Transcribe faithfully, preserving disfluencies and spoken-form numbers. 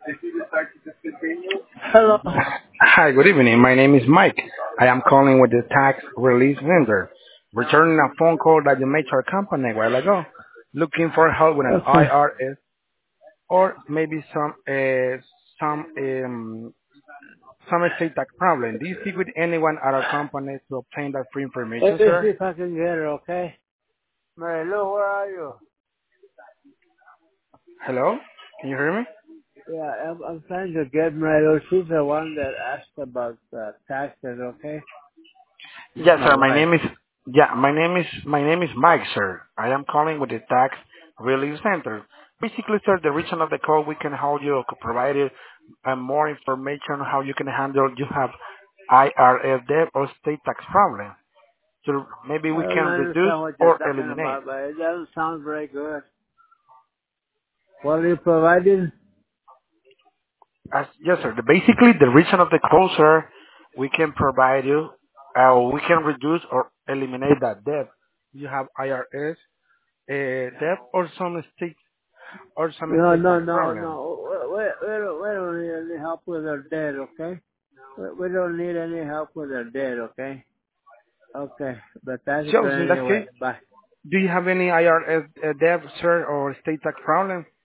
Hello. Hi, good evening. My name is Mike. I am calling with the tax release vendor, returning a phone call that you made to our company a while ago, looking for help with an Okay. I R S or maybe some uh, some um, some estate tax problem. Do you speak with anyone at our company to obtain that free information, Let me see sir? if I can get her, okay? Mary Lou, where are you? Hello, can you hear me? Yeah, I'm, I'm trying to get Mary Lou. She's the one that asked about uh, taxes, okay? She's Yes, my sir. My wife. name is yeah. My name is my name is Mike, sir. I am calling with the tax relief center. Basically, sir, the reason of the call we can help you or provide you uh, more information on how you can handle you have I R S debt or state tax problem. So maybe I we don't can reduce understand what you're or talking eliminate. about, but it doesn't sound very good. What are you providing? As, yes, sir. The, basically, the reason of the call, sir, we can provide you, uh, we can reduce or eliminate that debt. You have I R S uh, debt or some state or some No, state no, tax no, problem. no. We, we, we, don't, we don't need any help with our debt, okay? We, we don't need any help with our debt, okay? Okay, but that's it So in that anyway. case, Bye. do you have any I R S uh, debt, sir, or state tax problem?